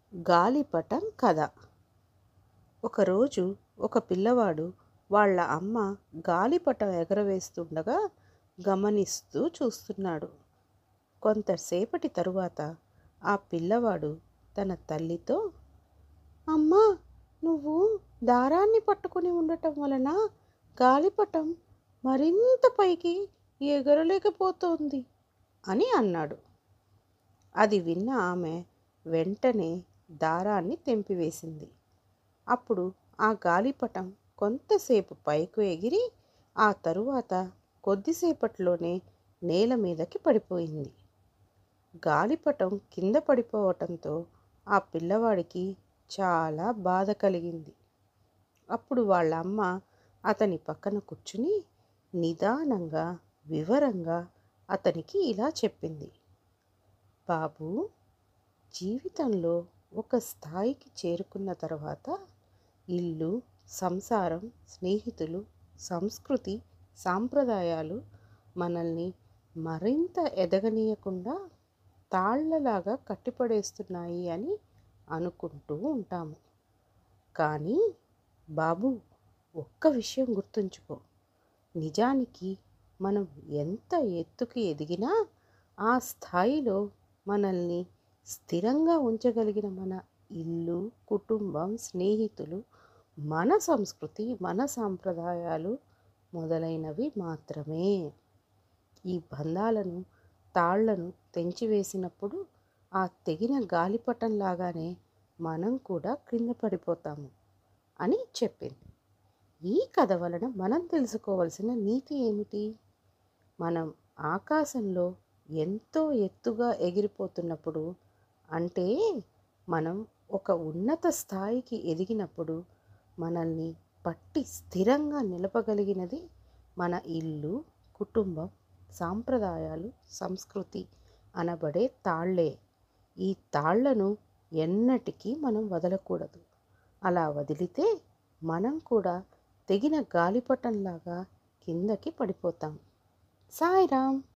గాలిపటం కథ. ఒకరోజు ఒక పిల్లవాడు వాళ్ళ అమ్మ గాలిపటం ఎగరవేస్తుండగా గమనిస్తూ చూస్తున్నాడు. కొంతసేపటి తరువాత ఆ పిల్లవాడు తన తల్లితో, అమ్మా, నువ్వు దారాన్ని పట్టుకుని ఉండటం వలన గాలిపటం మరింత పైకి ఎగరలేకపోతోంది అని అన్నాడు. అది విన్న ఆమె వెంటనే దారాన్ని తెంపివేసింది. అప్పుడు ఆ గాలిపటం కొంతసేపు పైకి ఎగిరి ఆ తరువాత కొద్దిసేపట్లోనే నేల మీదకి పడిపోయింది. గాలిపటం కింద పడిపోవటంతో ఆ పిల్లవాడికి చాలా బాధ కలిగింది. అప్పుడు వాళ్ళ అమ్మ అతని పక్కన కూర్చుని నిదానంగా వివరంగా అతనికి ఇలా చెప్పింది. బాబూ, జీవితంలో ఒక స్థాయికి చేరుకున్న తర్వాత ఇల్లు, సంసారం, స్నేహితులు, సంస్కృతి, సాంప్రదాయాలు మనల్ని మరింత ఎదగనీయకుండా తాళ్లలాగా కట్టిపడేస్తున్నాయి అని అనుకుంటూ ఉంటాము. కానీ బాబు, ఒక్క విషయం గుర్తుంచుకో, నిజానికి మనం ఎంత ఎత్తుకి ఎదిగినా ఆ స్థాయిలో మనల్ని స్థిరంగా ఉంచగలిగిన మన ఇల్లు, కుటుంబం, స్నేహితులు, మన సంస్కృతి, మన సాంప్రదాయాలు మొదలైనవి మాత్రమే. ఈ బంధాలను, తాళ్లను తెంచివేసినప్పుడు ఆ తెగిన గాలిపటంలాగానే మనం కూడా క్రింద పడిపోతాము అని చెప్పింది. ఈ కథ వలన మనం తెలుసుకోవలసిన నీతి ఏమిటి? మనం ఆకాశంలో ఎంతో ఎత్తుగా ఎగిరిపోతున్నప్పుడు, అంటే మనం ఒక ఉన్నత స్థాయికి ఎదిగినప్పుడు మనల్ని పట్టి స్థిరంగా నిలపగలిగినది మన ఇల్లు, కుటుంబం, సాంప్రదాయాలు, సంస్కృతి అనబడే తాళ్లే. ఈ తాళ్లను ఎన్నటికీ మనం వదలకూడదు. అలా వదిలితే మనం కూడా తెగిన గాలిపటంలాగా కిందకి పడిపోతాం. సాయిరామ్.